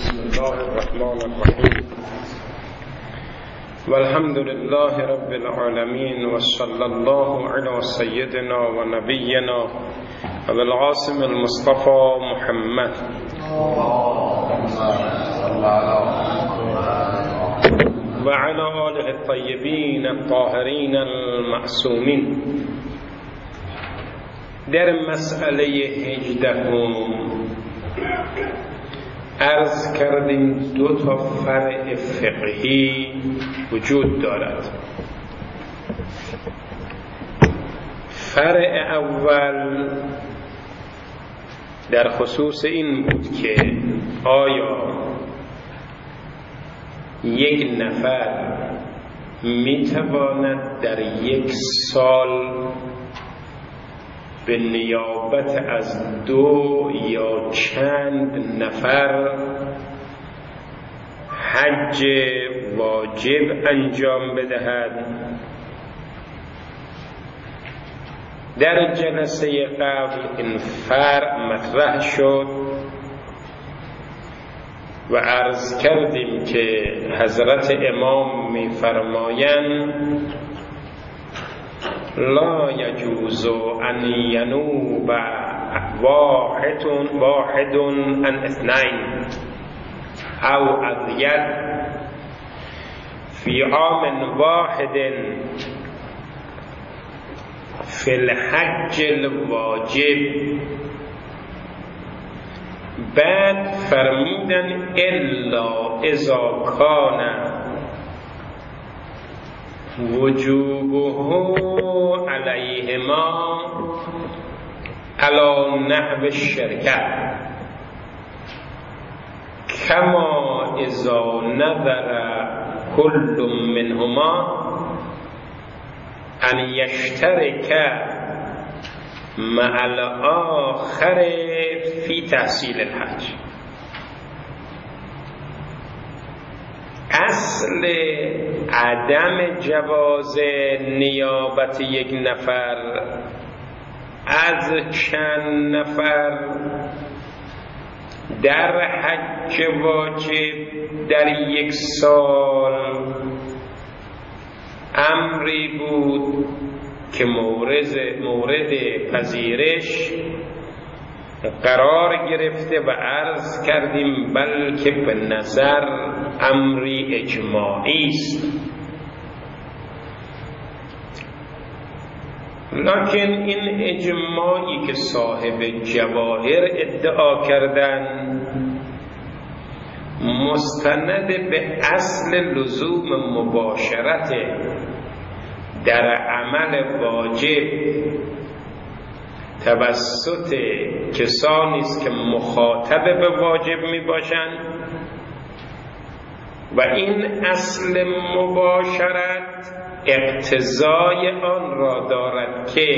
بسم الله الرحمن الرحیم والحمد لله رب العالمین وصلی الله علی سیدنا و نبینا ابو القاسم المصطفى محمد و علی آله الطیبین الطاهرین المعصومین. در مسئله 18 عرض کردیم دو تا فرع فقهی وجود دارد. فرع اول در خصوص این بود که آیا یک نفر میتواند در یک سال به نیابت از 2 یا چند نفر حج واجب انجام بدهد؟ در جلسه قبل این فرع مطرح شد و عرض کردیم که حضرت امام می‌فرمایند لا يجوز ان ينوب واحد عن 2 او ازید في عام واحد في الحج الواجب. بعد فرمودن الا اذا كان وجوبه علیهما علی نحو الشرکه کما اذا نظر كل منهما ان یشترک مع الاخر فی تحصیل الحج. اصل عدم جواز نیابت یک نفر از چند نفر در حج واجب در یک سال امری بود که مورد پذیرش قرار گرفته و عرض کردیم بلکه به نظر امری اجماعی است. لکن این اجماعی که صاحب جواهر ادعا کردن مستند به اصل لزوم مباشرت در عمل واجب توسط کسانی است که مخاطب به واجب می باشند و این اصل مباشرت اقتضای آن را دارد که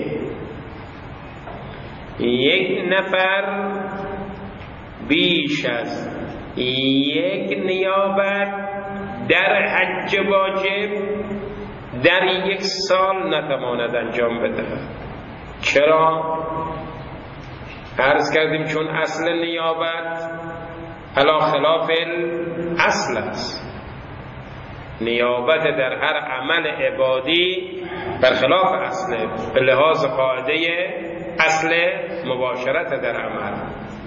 یک نفر بیش از یک نیابت در حج واجب در یک سال نتواند انجام بدهد. چرا؟ عرض کردیم چون اصل نیابت علی خلاف اصل است. نیابت در هر عمل عبادی برخلاف اصل به لحاظ قاعده اصل مباشرت در عمل.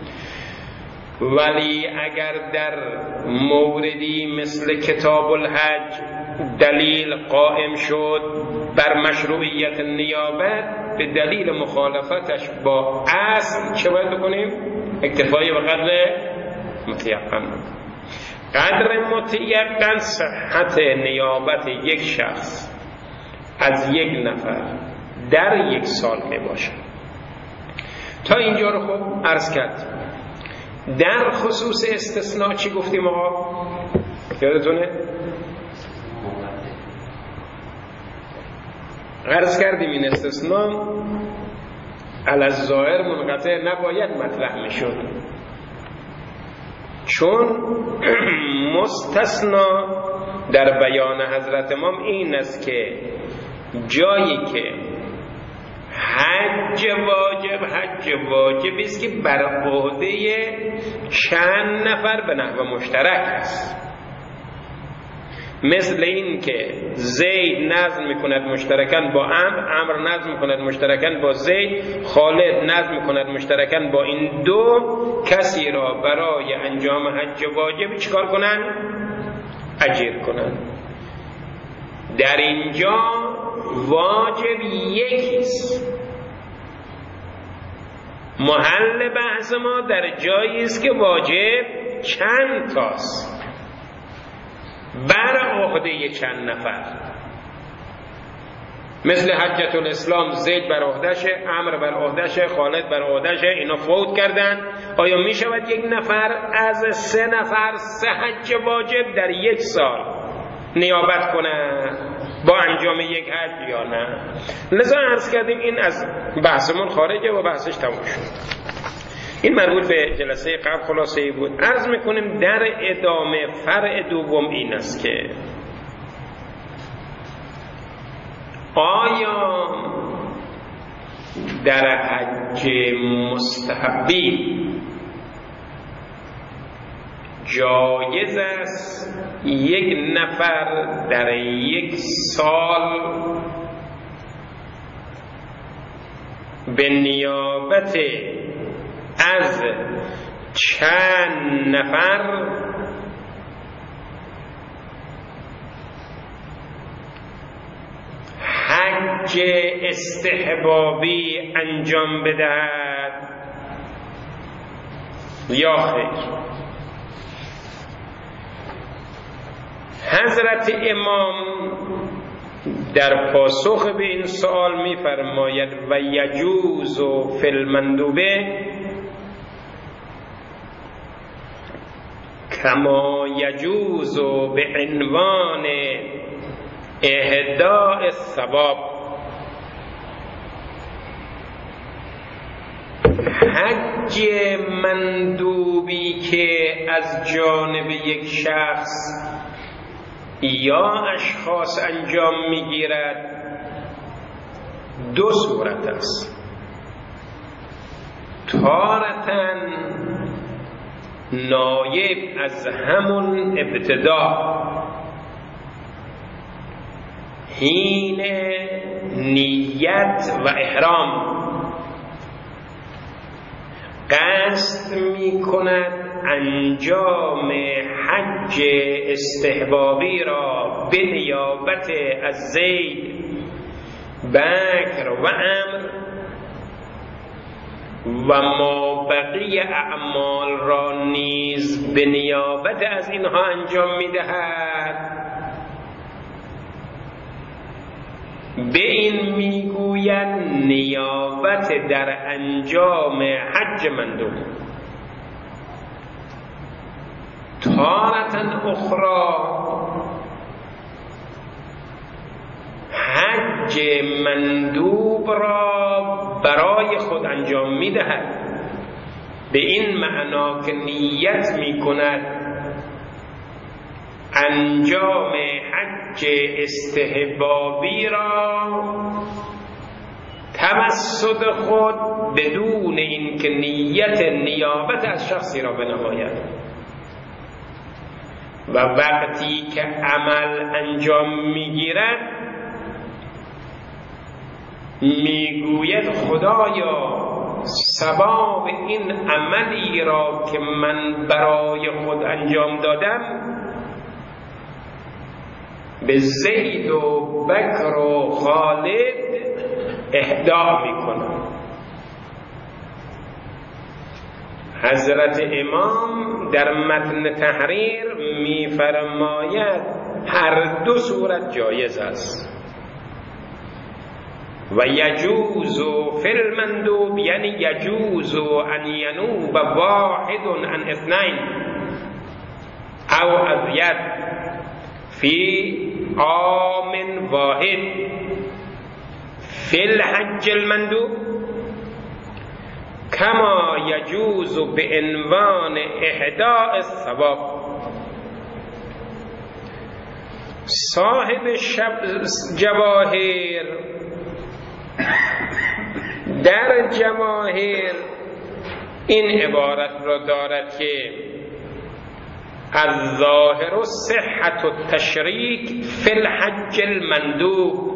ولی اگر در موردی مثل کتاب الحج دلیل قائم شد بر مشروعیت نیابت به دلیل مخالفتش با اصل چه باید بکنیم؟ اکتفای به قدر متیقن. قدر متیقن صحت نیابت یک شخص از یک نفر در یک سال می باشد. تا اینجا رو خب عرض کرد. در خصوص استثناء چی گفتیم آقا؟ یادتونه؟ عرض کردیم این استثناء علی الظاهر منقطع نباید مطرح میشد، چون مستثنا در بیان حضرت امام این است که جایی که حج واجب است که بر عهده چند نفر به نحو مشترک است. مثل این که زید نظم میکند مشترکاً با عمرو نظم میکند مشترکاً با زید، خالد نظم میکند مشترکاً با این دو، کسی را برای انجام حج واجب چیکار کنن؟ اجیر کنن. در اینجا واجب یکیست. محل بحث ما در جایی است که واجب چند تاست بر عهده چند نفر. مثل حجة الاسلام زید بر عهدشه، عمرو بر عهدشه، خالد بر عهدشه، اینا فوت کردن. آیا می شود یک نفر از 3 نفر 3 حج واجب در 1 سال نیابت کنه با انجام یک حج یا نه؟ لذا عرض کردیم این از بحثمون خارجه و بحثش تموم شد. این مربوط به جلسه قبل خلاصه ای بود. عرض میکنیم در ادامه فرع دوم این است که آیا در حج مستحبی جایز است یک نفر در 1 سال به نیابت از چند نفر حج استحبابی انجام بدهد یا خیر؟ حضرت امام در پاسخ به این سوال می‌فرماید و یجوز فی المندوبه کما یجوز به عنوان اهداء الثواب. حج مندوبی که از جانب یک شخص یا اشخاص انجام میگیرد 2 صورت است. تارةً نایب از همون ابتدا حین نیت و احرام قصد می کند انجام حج استحبابی را به نیابت از زید، بکر و عمرو و ما بقیه اعمال را نیز به نیابت از اینها انجام می دهد. به این میگوید نیابت در انجام حج مندوب. تارة اخرى حج مندوب را برای خود انجام میدهد، به این معنا که نیت میکند انجام حج استحبابی را توسط خود بدون اینکه نیت نیابت از شخصی را بنماید. و وقتی که عمل انجام میگیرد میگوید خدایا ثواب این عملی را که من برای خود انجام دادم به زید و بکر و خالد اهدا میکنم. حضرت امام در متن تحریر میفرماید هر 2 صورت جایز است. و یجوز فی المندوب یعنی یجوز ان ینوب واحد عن 2 او ازید فی عام واحد فی الحج المندوب کما یجوز به عنوان اهداء الثواب. صاحب جواهر در جماهیر این عبارت را دارد که الظاهر صحت التشریک فی الحج المندوب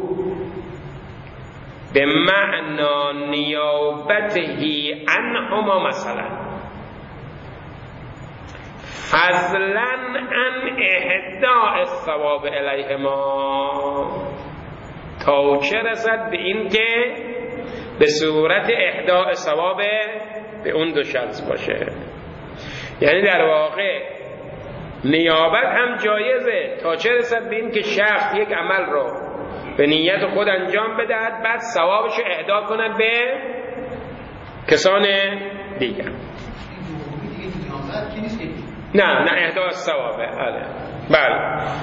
به معنی نیابته عنهما مثلا فضلا عن اهداء الثواب الیهما، تا چه رسد به این که به صورت اهداء ثواب به اون دو شخص باشه. یعنی در واقع نیابت هم جایزه تا چه رسد به این که شخص یک عمل رو به نیت خود انجام بدهد، بعد ثوابش اهدا کند به کسان دیگر. نه اهدا ثوابه. بله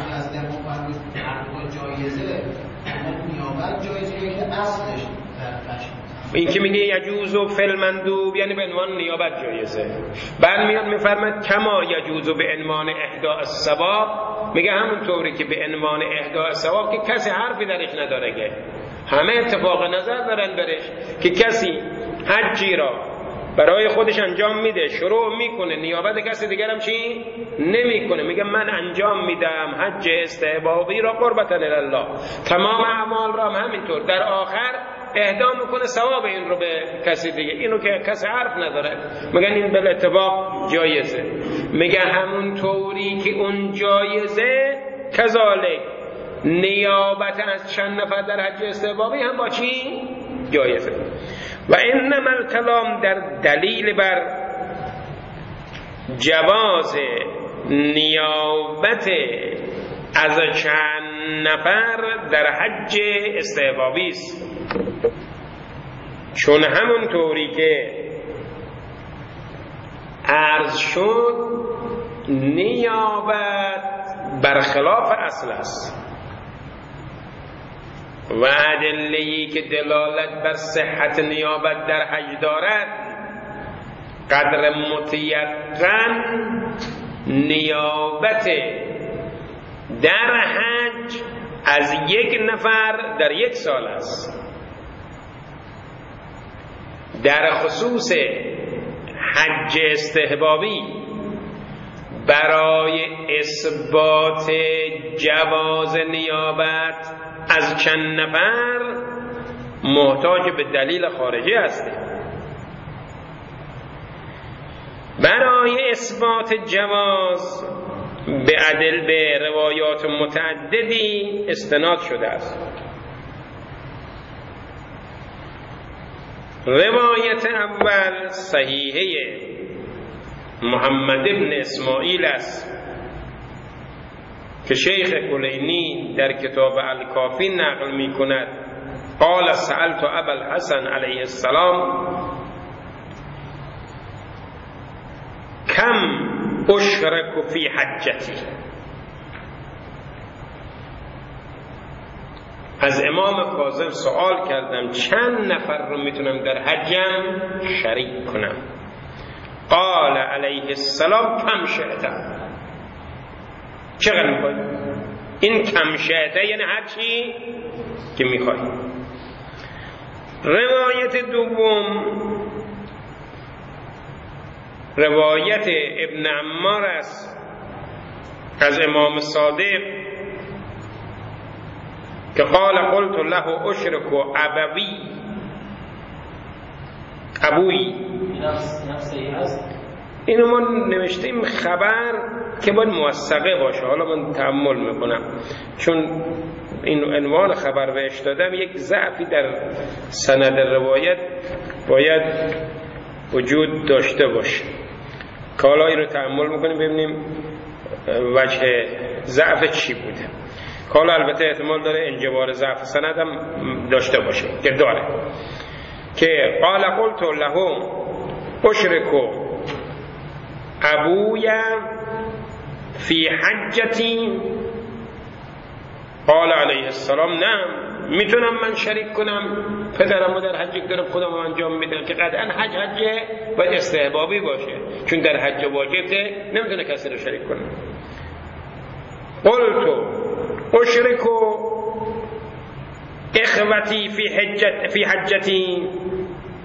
این که میگه یجوزو فی المندوب یعنی به عنوان نیابت جایزه. بعد میاد میفرماید کما یجوزو به عنوان اهداء الثواب، میگه همونطوری که به عنوان اهداء الثواب که کسی حرفی درش نداره، که همه اتفاق نظر دارن برش، که کسی حجی را برای خودش انجام میده، شروع میکنه، نیابت کسی دیگرم چی نمیکنه، میگه من انجام میدم حج استحبابی را قربتا الله، تمام اعمال را همینطور، در آخر اهدا میکنه ثواب این رو به کسی دیگه، اینو که کسی حرف نداره، میگن این به اتفاق جایزه. میگه همون طوری که اون جایزه کذالک نیابت از چند نفر در حج استحبابی هم با چی جایزه. و انما الکلام در دلیل بر جواز نیابت از چند نفر در حج استحبابی است، چون همون طوری که عرض شد نیابت برخلاف اصل است و ادله‌ای که دلالت بر صحت نیابت در حج دارد قدر متیقن نیابت در حج از یک نفر در یک سال است. در خصوص حج استحبابی برای اثبات جواز نیابت از چند نفر محتاج به دلیل خارجی هستیم. برای اثبات جواز به روایات متعددی استناد شده است. روایت اول صحیحه محمد ابن اسماعیل است که شیخ کلینی در کتاب الکافی نقل می کند قال سألت ابا الحسن علیه السلام کم اشرک فی حجتی، از امام کاظم سوال کردم چند نفر رو میتونم در حجم شریک کنم. قال علیه السلام کم شئتم، چقدر میخوای؟ این کم شئته یعنی هر چی که میخوای. روایت دوم روایت ابن عمار است از امام صادق که قال قلت له اشرك ابوی. اینو ما نوشتیم خبر که باید موثقه باشه، حالا من تأمل میکنم چون این عنوان خبر بهش دادم، یک ضعفی در سند روایت باید وجود داشته باشه که حالا این رو تأمل میکنیم ببینیم وجه ضعف چی بوده. حالا البته احتمال داره انجبار ضعف سند هم داشته باشه که داره، که قال قلت له اشرك ابوی فی حجتی، قال علیه السلام نه، میتونم من شریک کنم پدرمو در حجی دارم خودم انجام میدم که قطعا حج باید استحبابی باشه، چون در حج واجبه نمیتونه کسی رو شریک کنه. قلت اشرك اخوتی فی حجتی،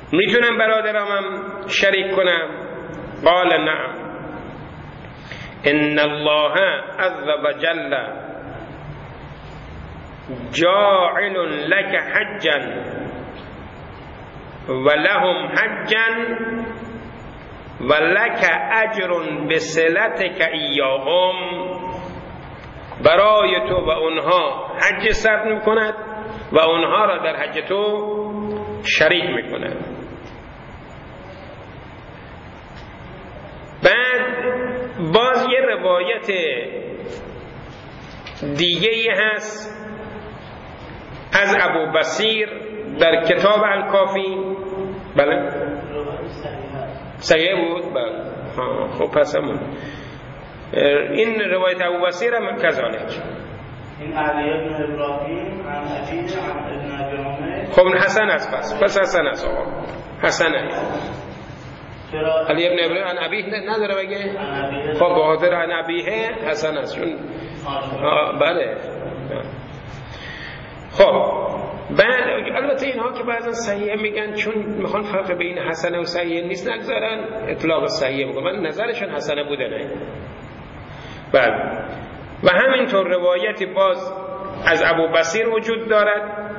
میتونم برادرامم شریک کنم؟ قال نعم. ان الله عز وجل جاعل لك حجا ولهم حجا ولك اجر بصلتك ایاهم. برای تو و اونها حج ثبت میکند و اونها را در حج تو شریک میکند. بعد باز یه روایت دیگه هست از ابو بصیر در کتاب الکافی. بله صحیح بود. بله خب پس همون این روایت ابو بصیر هم کذالک. این علی ابن ابراهیم عن ابیه عن ابن ابی عمر. خب حسن است. پس حسن است آقا. حسن است. علی ابن ابراهیم عن ابیه نداره بگه؟ خب بخاطر عن ابیه حسن است چون بله. خب بعد البته اینها که بعضا صحیح میگن چون میخوان فرق بین حسنه و صحیح نیست نگذارن اطلاق صحیح میگن، من نظرشون حسنه بوده نه. بعد و همینطور روایتی باز از ابو بصیر وجود دارد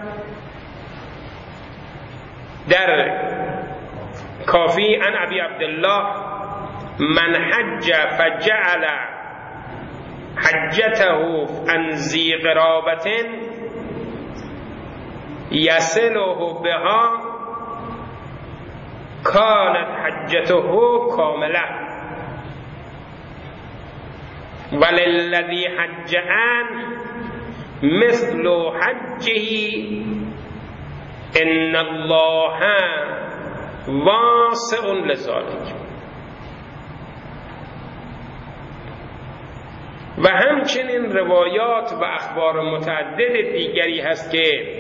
در کافی عن ابی عبدالله من حج فجعل حجته عن ذی قرابة یصله بها کانت حجته کامله وللذی حج عنه مثل حجه ان الله واسع لذلك. و همچنین روایات و اخبار متعدد دیگری هست که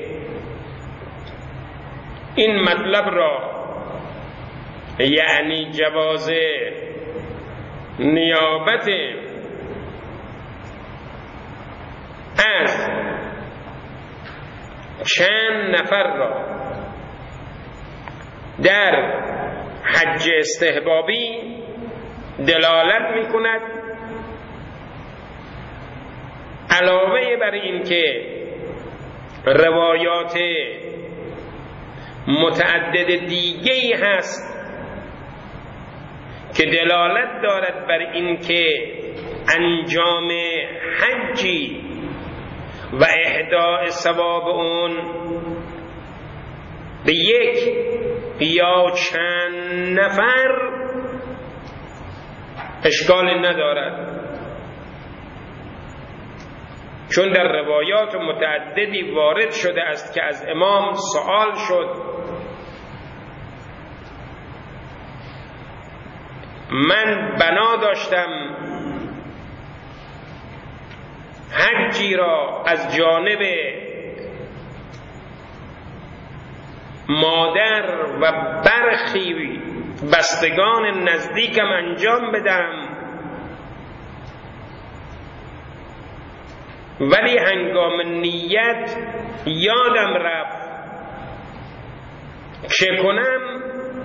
این مطلب را یعنی جواز نیابت از چند نفر را در حج استحبابی دلالت می کند، علاوه بر این که روایات متعدد دیگه‌ای هست که دلالت دارد بر این که انجام حجی و اهداء ثواب اون به یک یا چند نفر اشکال ندارد، چون در روایات متعددی وارد شده است که از امام سوال شد من بنا داشتم حجی را از جانب مادر و برخی بستگان نزدیکم انجام بدم، ولی هنگام نیت یادم رفت چه کنم.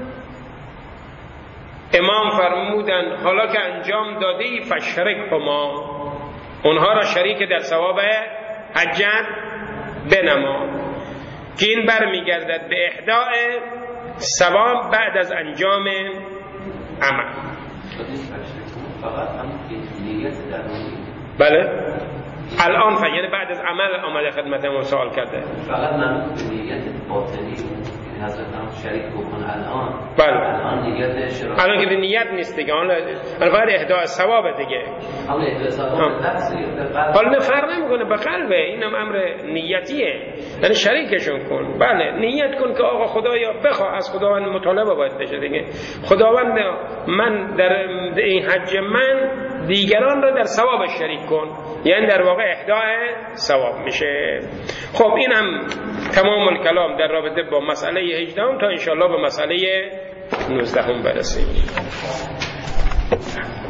امام فرمودند حالا که انجام دادی فشرکهما، اونها را شریک در ثواب حجت بنما، که این برمیگردد به اهداء ثواب بعد از انجام عمل. بله الان یعنی بعد از عمل آمده خدمتمون سوال کرده. فقط من نیت باطنی حضرت هم شریک بکن الان. بله الان نیت شرک. الان که نیت نیست دیگه، الان فقط اهداء ثواب دیگه. اما اهداء ثواب حالا فرق نمیکنه به قلبه، اینم امر نیتیه، یعنی شریکشون کن. بله نیت کن که آقا خدایا بخواه، از خداوند مطالبه باید بشه دیگه. خداوند من در این حج من دیگران را در ثواب شریک کن، یعنی در واقع اهداء ثواب میشه. خب این هم تمام الکلام در رابطه با مسئله 18 تا انشاءالله به مسئله 19 برسیم.